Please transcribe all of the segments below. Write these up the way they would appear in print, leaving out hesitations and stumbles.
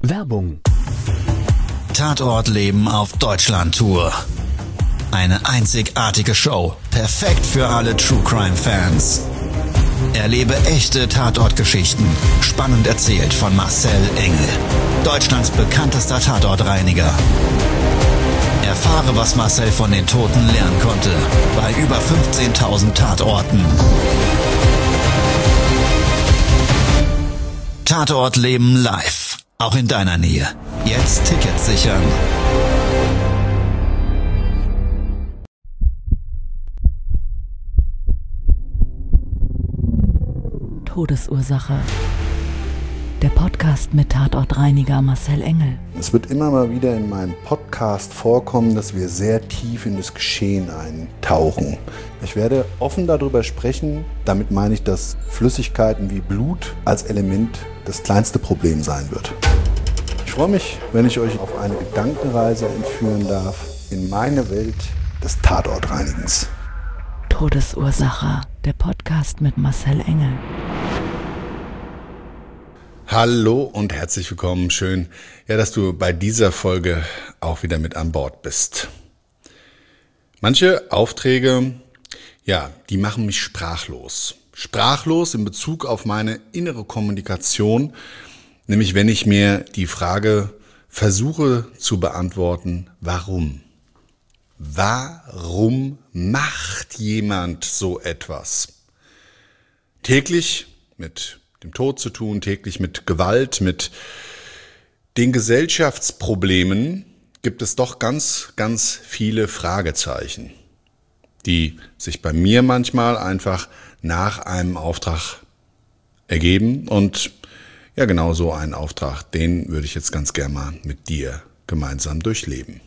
Werbung. Tatortleben auf Deutschland-Tour. Eine einzigartige Show, perfekt für alle True-Crime-Fans. Erlebe echte Tatortgeschichten, spannend erzählt von Marcel Engel, Deutschlands bekanntester Tatortreiniger. Erfahre, was Marcel von den Toten lernen konnte, bei über 15.000 Tatorten. Tatortleben live, auch in deiner Nähe. Jetzt Tickets sichern. Todesursache. Der Podcast mit Tatortreiniger Marcel Engel. Es wird immer mal wieder in meinem Podcast vorkommen, dass wir sehr tief in das Geschehen eintauchen. Ich werde offen darüber sprechen. Damit meine ich, dass Flüssigkeiten wie Blut als Element das kleinste Problem sein wird. Ich freue mich, wenn ich euch auf eine Gedankenreise entführen darf in meine Welt des Tatortreinigens. Todesursache. Der Podcast mit Marcel Engel. Hallo und herzlich willkommen. Schön, dass du bei dieser Folge auch wieder mit an Bord bist. Manche Aufträge, die machen mich sprachlos. Sprachlos in Bezug auf meine innere Kommunikation, nämlich wenn ich mir die Frage versuche zu beantworten, warum? Warum macht jemand so etwas? Täglich mit dem Tod zu tun, täglich mit Gewalt, mit den Gesellschaftsproblemen gibt es doch ganz, ganz viele Fragezeichen, die sich bei mir manchmal einfach nach einem Auftrag ergeben. Und genau so einen Auftrag, den würde ich jetzt ganz gerne mal mit dir gemeinsam durchleben.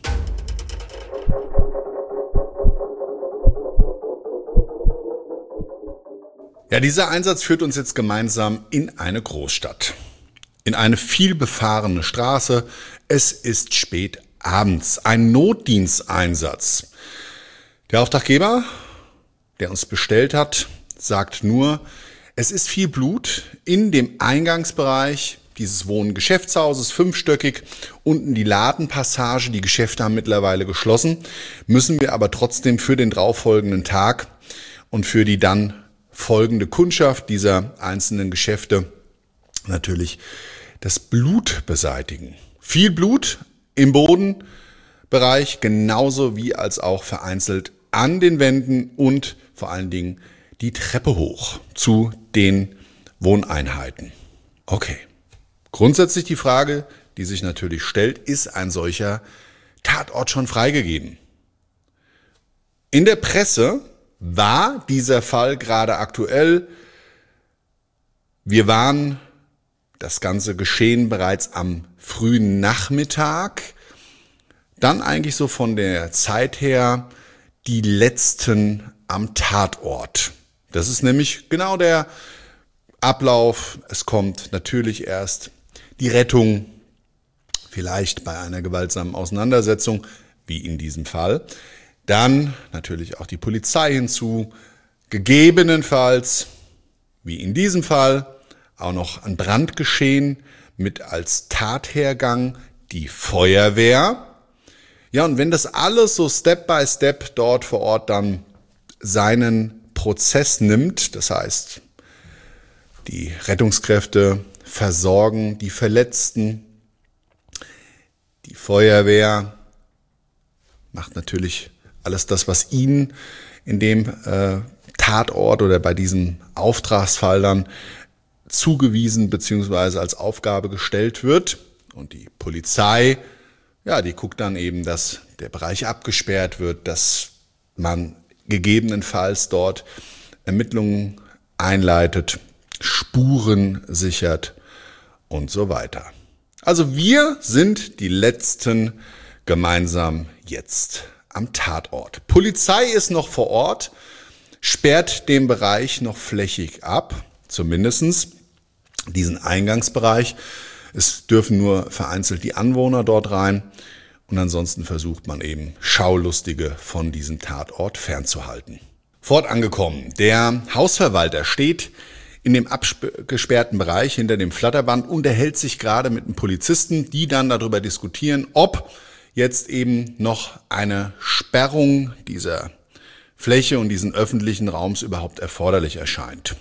Dieser Einsatz führt uns jetzt gemeinsam in eine Großstadt, in eine vielbefahrene Straße. Es ist spät abends, ein Notdiensteinsatz. Der Auftraggeber, der uns bestellt hat, sagt nur, es ist viel Blut in dem Eingangsbereich dieses Wohn-Geschäftshauses, 5-stöckig, unten die Ladenpassage, die Geschäfte haben mittlerweile geschlossen, müssen wir aber trotzdem für den darauffolgenden Tag und für die dann folgende Kundschaft dieser einzelnen Geschäfte natürlich das Blut beseitigen. Viel Blut im Bodenbereich, genauso wie als auch vereinzelt an den Wänden und vor allen Dingen die Treppe hoch zu den Wohneinheiten. Okay, grundsätzlich die Frage, die sich natürlich stellt, ist ein solcher Tatort schon freigegeben? In der Presse war dieser Fall gerade aktuell. Wir waren das ganze Geschehen bereits am frühen Nachmittag. Dann eigentlich so von der Zeit her die letzten am Tatort. Das ist nämlich genau der Ablauf. Es kommt natürlich erst die Rettung, vielleicht bei einer gewaltsamen Auseinandersetzung, wie in diesem Fall. Dann natürlich auch die Polizei hinzu, gegebenenfalls, wie in diesem Fall, auch noch ein Brandgeschehen mit als Tathergang die Feuerwehr. Und wenn das alles so Step by Step dort vor Ort dann seinen Prozess nimmt, das heißt, die Rettungskräfte versorgen die Verletzten, die Feuerwehr macht natürlich alles das, was ihnen in dem Tatort oder bei diesem Auftragsfall dann zugewiesen bzw. als Aufgabe gestellt wird. Und die Polizei, die guckt dann eben, dass der Bereich abgesperrt wird, dass man gegebenenfalls dort Ermittlungen einleitet, Spuren sichert und so weiter. Also wir sind die Letzten gemeinsam jetzt am Tatort. Polizei ist noch vor Ort, sperrt den Bereich noch flächig ab, zumindest diesen Eingangsbereich. Es dürfen nur vereinzelt die Anwohner dort rein und ansonsten versucht man eben Schaulustige von diesem Tatort fernzuhalten. Fort angekommen, der Hausverwalter steht in dem abgesperrten Bereich hinter dem Flatterband, unterhält sich gerade mit einem Polizisten, die dann darüber diskutieren, ob jetzt eben noch eine Sperrung dieser Fläche und diesen öffentlichen Raums überhaupt erforderlich erscheint.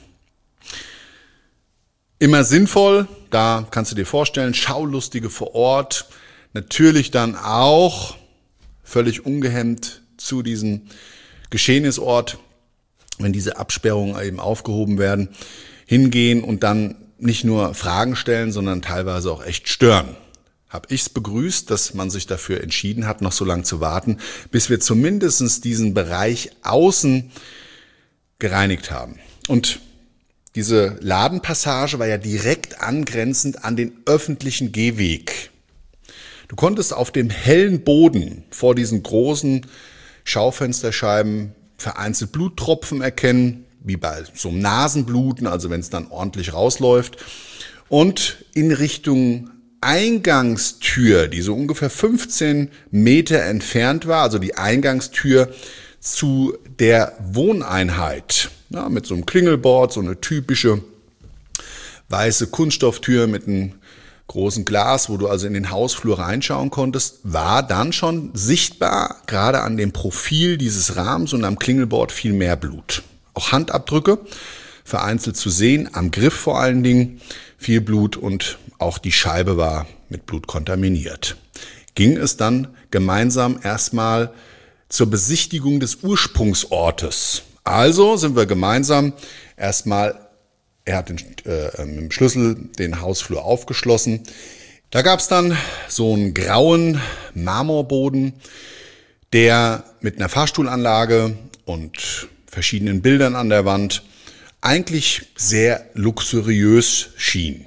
Immer sinnvoll, da kannst du dir vorstellen, Schaulustige vor Ort, natürlich dann auch völlig ungehemmt zu diesem Geschehnisort, wenn diese Absperrungen eben aufgehoben werden, hingehen und dann nicht nur Fragen stellen, sondern teilweise auch echt stören. Habe ich's begrüßt, dass man sich dafür entschieden hat, noch so lange zu warten, bis wir zumindest diesen Bereich außen gereinigt haben. Und diese Ladenpassage war ja direkt angrenzend an den öffentlichen Gehweg. Du konntest auf dem hellen Boden vor diesen großen Schaufensterscheiben vereinzelt Bluttropfen erkennen, wie bei so einem Nasenbluten, also wenn es dann ordentlich rausläuft. Und in Richtung Eingangstür, die so ungefähr 15 Meter entfernt war, also die Eingangstür zu der Wohneinheit, ja, mit so einem Klingelbord, so eine typische weiße Kunststofftür mit einem großen Glas, wo du also in den Hausflur reinschauen konntest, war dann schon sichtbar, gerade an dem Profil dieses Rahmens und am Klingelbord viel mehr Blut. Auch Handabdrücke vereinzelt zu sehen, am Griff vor allen Dingen viel Blut und auch die Scheibe war mit Blut kontaminiert. Ging es dann gemeinsam erstmal zur Besichtigung des Ursprungsortes. Also sind wir gemeinsam erstmal, er hat mit dem Schlüssel den Hausflur aufgeschlossen. Da gab es dann so einen grauen Marmorboden, der mit einer Fahrstuhlanlage und verschiedenen Bildern an der Wand eigentlich sehr luxuriös schien.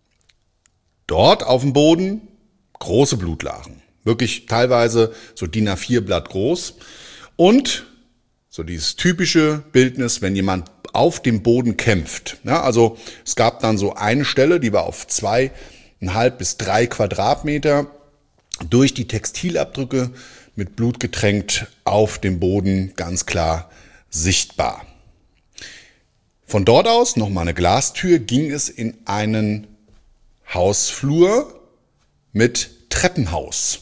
Dort auf dem Boden große Blutlachen, wirklich teilweise so DIN A4 Blatt groß und so dieses typische Bildnis, wenn jemand auf dem Boden kämpft. Ja, also es gab dann so eine Stelle, die war auf 2,5 bis 3 Quadratmeter durch die Textilabdrücke mit Blut getränkt auf dem Boden ganz klar sichtbar. Von dort aus, nochmal eine Glastür, ging es in einen Hausflur mit Treppenhaus.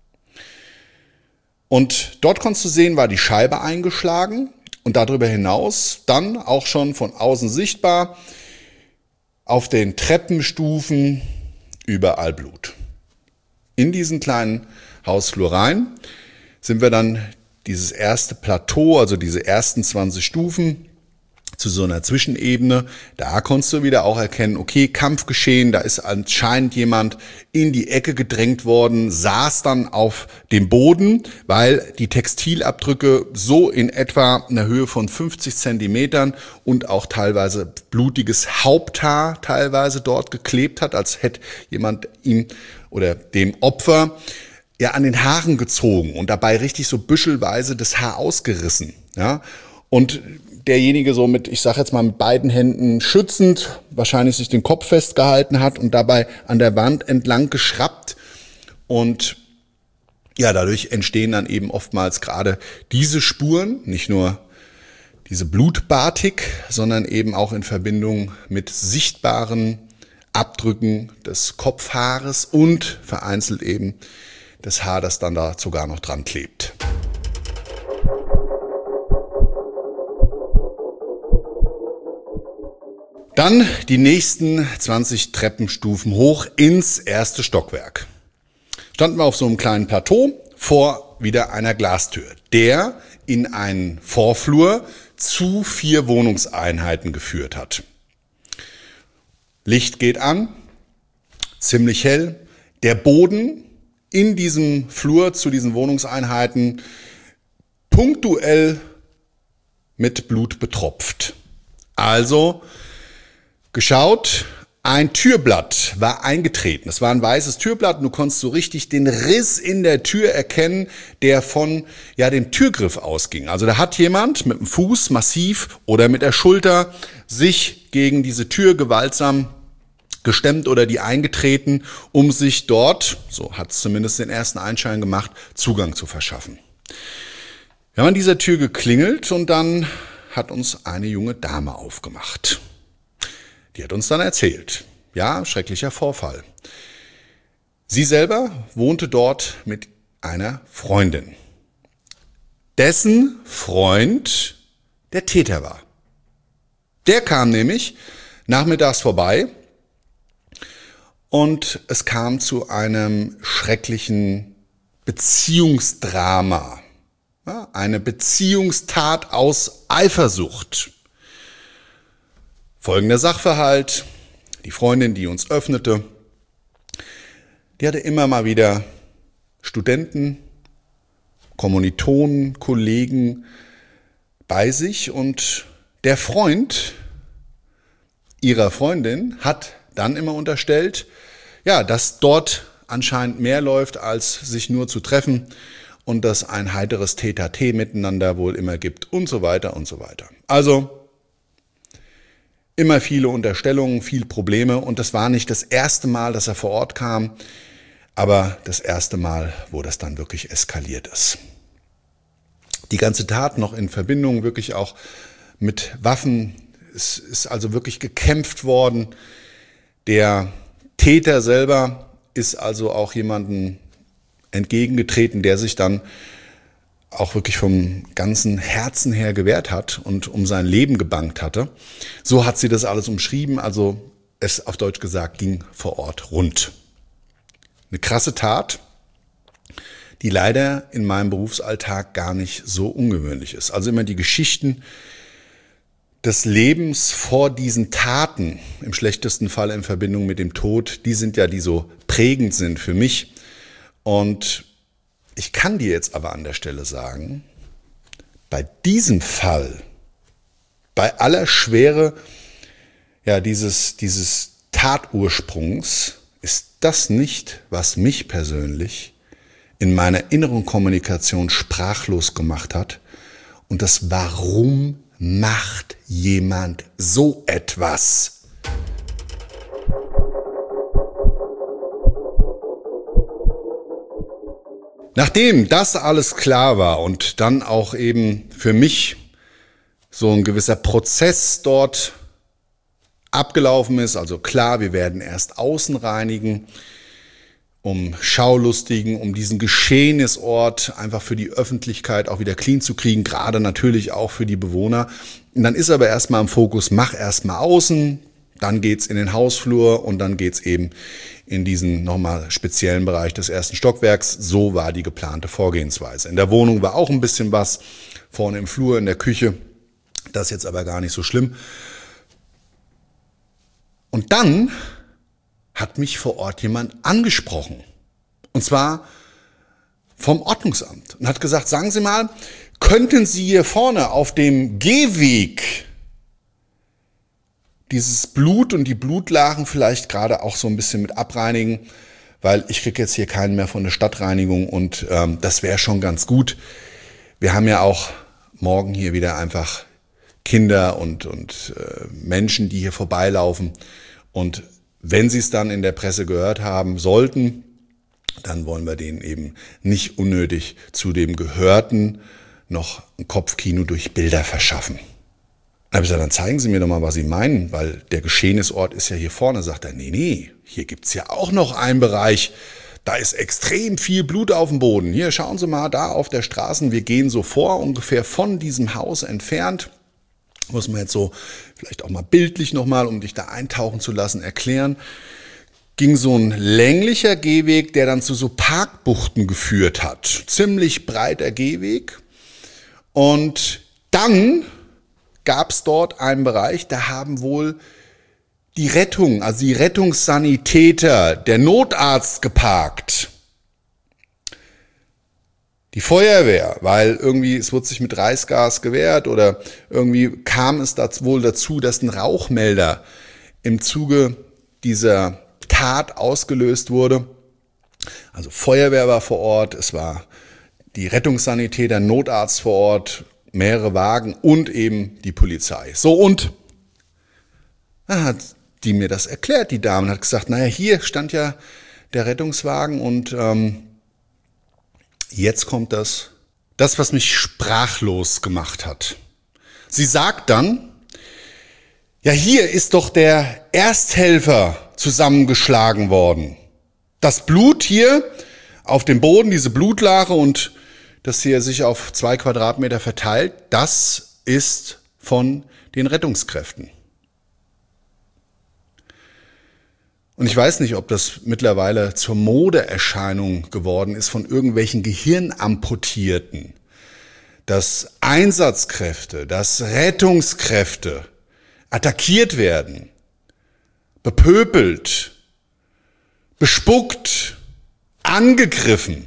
Und dort konntest du sehen, war die Scheibe eingeschlagen und darüber hinaus dann auch schon von außen sichtbar auf den Treppenstufen überall Blut. In diesen kleinen Hausflur rein sind wir dann dieses erste Plateau, also diese ersten 20 Stufen, zu so einer Zwischenebene. Da konntest du wieder auch erkennen, okay, Kampfgeschehen, da ist anscheinend jemand in die Ecke gedrängt worden, saß dann auf dem Boden, weil die Textilabdrücke so in etwa einer Höhe von 50 Zentimetern und auch teilweise blutiges Haupthaar teilweise dort geklebt hat, als hätte jemand ihm oder dem Opfer ja an den Haaren gezogen und dabei richtig so büschelweise das Haar ausgerissen. Ja, und derjenige so mit, ich sag jetzt mal mit beiden Händen schützend, wahrscheinlich sich den Kopf festgehalten hat und dabei an der Wand entlang geschraubt. Und ja, dadurch entstehen dann eben oftmals gerade diese Spuren, nicht nur diese Blutbatik, sondern eben auch in Verbindung mit sichtbaren Abdrücken des Kopfhaares und vereinzelt eben das Haar, das dann da sogar noch dran klebt. Dann die nächsten 20 Treppenstufen hoch ins erste Stockwerk. Standen wir auf so einem kleinen Plateau vor wieder einer Glastür, der in einen Vorflur zu 4 Wohnungseinheiten geführt hat. Licht geht an, ziemlich hell. Der Boden in diesem Flur zu diesen Wohnungseinheiten punktuell mit Blut betropft. Also geschaut, ein Türblatt war eingetreten. Es war ein weißes Türblatt und du konntest so richtig den Riss in der Tür erkennen, der von dem Türgriff ausging. Also da hat jemand mit dem Fuß massiv oder mit der Schulter sich gegen diese Tür gewaltsam gestemmt oder die eingetreten, um sich dort, so hat es zumindest den ersten Einschein gemacht, Zugang zu verschaffen. Wir haben an dieser Tür geklingelt und dann hat uns eine junge Dame aufgemacht. Die hat uns dann erzählt. Ja, schrecklicher Vorfall. Sie selber wohnte dort mit einer Freundin, dessen Freund der Täter war. Der kam nämlich nachmittags vorbei und es kam zu einem schrecklichen Beziehungsdrama. Ja, eine Beziehungstat aus Eifersucht. Folgender Sachverhalt: Die Freundin, die uns öffnete, die hatte immer mal wieder Studenten, Kommilitonen, Kollegen bei sich und der Freund ihrer Freundin hat dann immer unterstellt, ja, dass dort anscheinend mehr läuft, als sich nur zu treffen und dass ein heiteres Tete-a-Tete miteinander wohl immer gibt und so weiter und so weiter. Also immer viele Unterstellungen, viel Probleme und das war nicht das erste Mal, dass er vor Ort kam, aber das erste Mal, wo das dann wirklich eskaliert ist. Die ganze Tat noch in Verbindung wirklich auch mit Waffen. Es ist also wirklich gekämpft worden. Der Täter selber ist also auch jemandem entgegengetreten, der sich dann auch wirklich vom ganzen Herzen her gewehrt hat und um sein Leben gebangt hatte. So hat sie das alles umschrieben, also es auf Deutsch gesagt ging vor Ort rund. Eine krasse Tat, die leider in meinem Berufsalltag gar nicht so ungewöhnlich ist. Also immer die Geschichten des Lebens vor diesen Taten, im schlechtesten Fall in Verbindung mit dem Tod, die sind ja, die so prägend sind für mich. Und ich kann dir jetzt aber an der Stelle sagen, bei diesem Fall, bei aller Schwere ja, dieses Tatursprungs, ist das nicht, was mich persönlich in meiner inneren Kommunikation sprachlos gemacht hat. Und das Warum macht jemand so etwas? Nachdem das alles klar war und dann auch eben für mich so ein gewisser Prozess dort abgelaufen ist, also klar, wir werden erst außen reinigen, um Schaulustigen, um diesen Geschehnisort einfach für die Öffentlichkeit auch wieder clean zu kriegen, gerade natürlich auch für die Bewohner. Und dann ist aber erstmal im Fokus, mach erstmal außen, dann geht's in den Hausflur und dann geht's eben in diesen nochmal speziellen Bereich des ersten Stockwerks. So war die geplante Vorgehensweise. In der Wohnung war auch ein bisschen was, vorne im Flur, in der Küche. Das ist jetzt aber gar nicht so schlimm. Und dann hat mich vor Ort jemand angesprochen. Und zwar vom Ordnungsamt. Und hat gesagt, sagen Sie mal, könnten Sie hier vorne auf dem Gehweg dieses Blut und die Blutlachen vielleicht gerade auch so ein bisschen mit abreinigen, weil ich kriege jetzt hier keinen mehr von der Stadtreinigung und das wäre schon ganz gut. Wir haben ja auch morgen hier wieder einfach Kinder und Menschen, die hier vorbeilaufen. Und wenn sie es dann in der Presse gehört haben sollten, dann wollen wir denen eben nicht unnötig zu dem Gehörten noch ein Kopfkino durch Bilder verschaffen. Dann habe ich gesagt, dann zeigen Sie mir doch mal, was Sie meinen, weil der Geschehnisort ist ja hier vorne. Sagt er, nee, hier gibt's ja auch noch einen Bereich, da ist extrem viel Blut auf dem Boden. Hier, schauen Sie mal, da auf der Straße, wir gehen so vor, ungefähr von diesem Haus entfernt. Muss man jetzt so vielleicht auch mal bildlich nochmal, um dich da eintauchen zu lassen, erklären. Ging so ein länglicher Gehweg, der dann zu so Parkbuchten geführt hat. Ziemlich breiter Gehweg. Und dann gab es dort einen Bereich, da haben wohl die Rettung, also die Rettungssanitäter, der Notarzt geparkt. Die Feuerwehr, weil irgendwie es wurde sich mit Reißgas gewehrt oder irgendwie kam es wohl dazu, dass ein Rauchmelder im Zuge dieser Tat ausgelöst wurde. Also Feuerwehr war vor Ort, es war die Rettungssanitäter, Notarzt vor Ort, mehrere Wagen und eben die Polizei. So, und dann hat die mir das erklärt, die Dame, hat gesagt, naja, hier stand ja der Rettungswagen und jetzt kommt das, was mich sprachlos gemacht hat. Sie sagt dann, Ja, hier ist doch der Ersthelfer zusammengeschlagen worden. Das Blut hier auf dem Boden, diese Blutlache und das hier sich auf 2 Quadratmeter verteilt, das ist von den Rettungskräften. Und ich weiß nicht, ob das mittlerweile zur Modeerscheinung geworden ist von irgendwelchen Gehirnamputierten, dass Einsatzkräfte, dass Rettungskräfte attackiert werden, bepöbelt, bespuckt, angegriffen.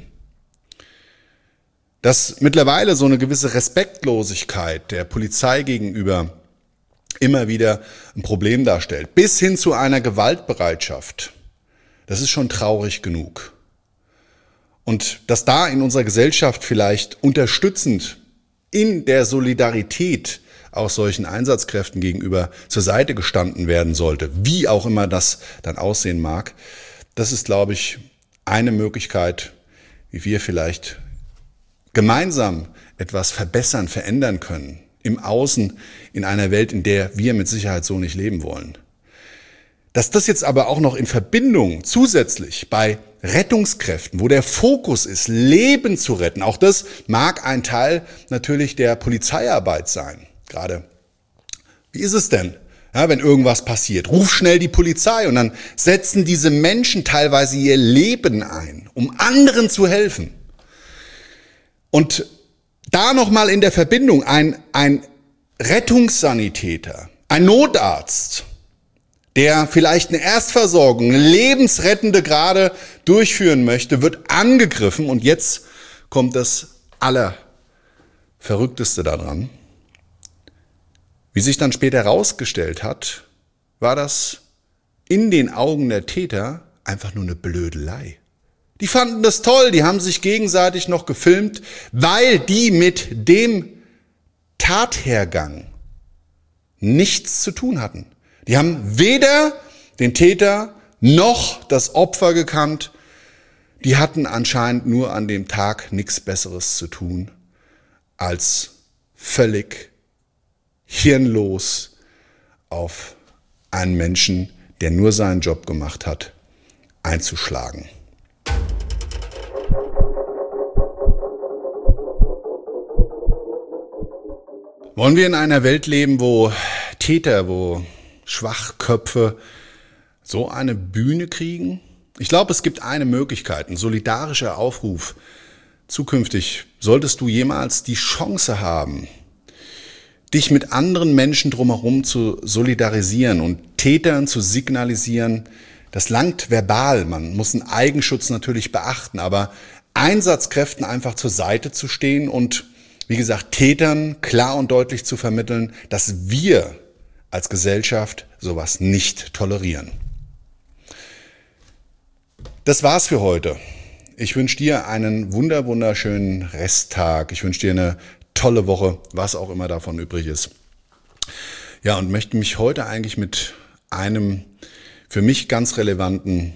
Dass mittlerweile so eine gewisse Respektlosigkeit der Polizei gegenüber immer wieder ein Problem darstellt, bis hin zu einer Gewaltbereitschaft. Das ist schon traurig genug. Und dass da in unserer Gesellschaft vielleicht unterstützend in der Solidarität auch solchen Einsatzkräften gegenüber zur Seite gestanden werden sollte, wie auch immer das dann aussehen mag, das ist, glaube ich, eine Möglichkeit, wie wir vielleicht gemeinsam etwas verbessern, verändern können. Im Außen, in einer Welt, in der wir mit Sicherheit so nicht leben wollen. Dass das jetzt aber auch noch in Verbindung zusätzlich bei Rettungskräften, wo der Fokus ist, Leben zu retten, auch das mag ein Teil natürlich der Polizeiarbeit sein. Gerade, wie ist es denn, ja, wenn irgendwas passiert? Ruf schnell die Polizei und dann setzen diese Menschen teilweise ihr Leben ein, um anderen zu helfen. Und da nochmal in der Verbindung ein Rettungssanitäter, ein Notarzt, der vielleicht eine Erstversorgung, eine lebensrettende gerade durchführen möchte, wird angegriffen und jetzt kommt das Allerverrückteste daran. Wie sich dann später herausgestellt hat, war das in den Augen der Täter einfach nur eine Blödelei. Die fanden das toll, die haben sich gegenseitig noch gefilmt, weil die mit dem Tathergang nichts zu tun hatten. Die haben weder den Täter noch das Opfer gekannt. Die hatten anscheinend nur an dem Tag nichts Besseres zu tun, als völlig hirnlos auf einen Menschen, der nur seinen Job gemacht hat, einzuschlagen. Wollen wir in einer Welt leben, wo Täter, wo Schwachköpfe so eine Bühne kriegen? Ich glaube, es gibt eine Möglichkeit, ein solidarischer Aufruf. Zukünftig solltest du jemals die Chance haben, dich mit anderen Menschen drumherum zu solidarisieren und Tätern zu signalisieren, das langt verbal, man muss einen Eigenschutz natürlich beachten, aber Einsatzkräften einfach zur Seite zu stehen und wie gesagt, Tätern klar und deutlich zu vermitteln, dass wir als Gesellschaft sowas nicht tolerieren. Das war's für heute. Ich wünsche dir einen wunderschönen Resttag. Ich wünsche dir eine tolle Woche, was auch immer davon übrig ist. Ja, und möchte mich heute eigentlich mit einem für mich ganz relevanten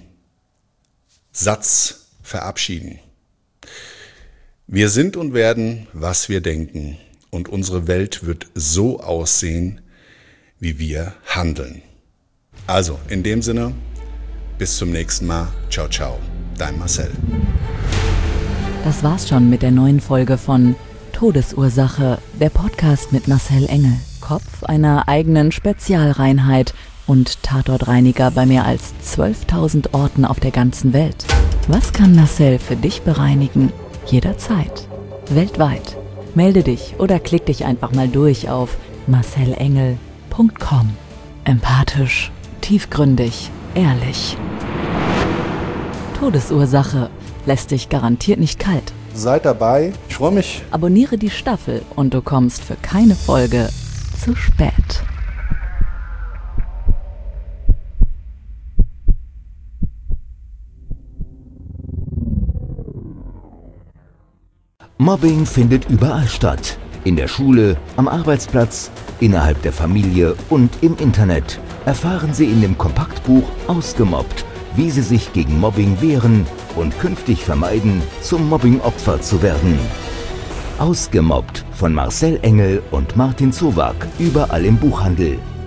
Satz verabschieden. Wir sind und werden, was wir denken, und unsere Welt wird so aussehen, wie wir handeln. Also, in dem Sinne, bis zum nächsten Mal. Ciao, ciao. Dein Marcel. Das war's schon mit der neuen Folge von Todesursache, der Podcast mit Marcel Engel. Kopf einer eigenen Spezialreinheit und Tatortreiniger bei mehr als 12.000 Orten auf der ganzen Welt. Was kann Marcel für dich bereinigen? Jederzeit. Weltweit. Melde dich oder klick dich einfach mal durch auf marcelengel.com. Empathisch, tiefgründig, ehrlich. Todesursache lässt dich garantiert nicht kalt. Seid dabei, ich freue mich. Abonniere die Staffel und du kommst für keine Folge zu spät. Mobbing findet überall statt. In der Schule, am Arbeitsplatz, innerhalb der Familie und im Internet. Erfahren Sie in dem Kompaktbuch Ausgemobbt, wie Sie sich gegen Mobbing wehren und künftig vermeiden, zum Mobbing-Opfer zu werden. Ausgemobbt von Marcel Engel und Martin Zowak, überall im Buchhandel.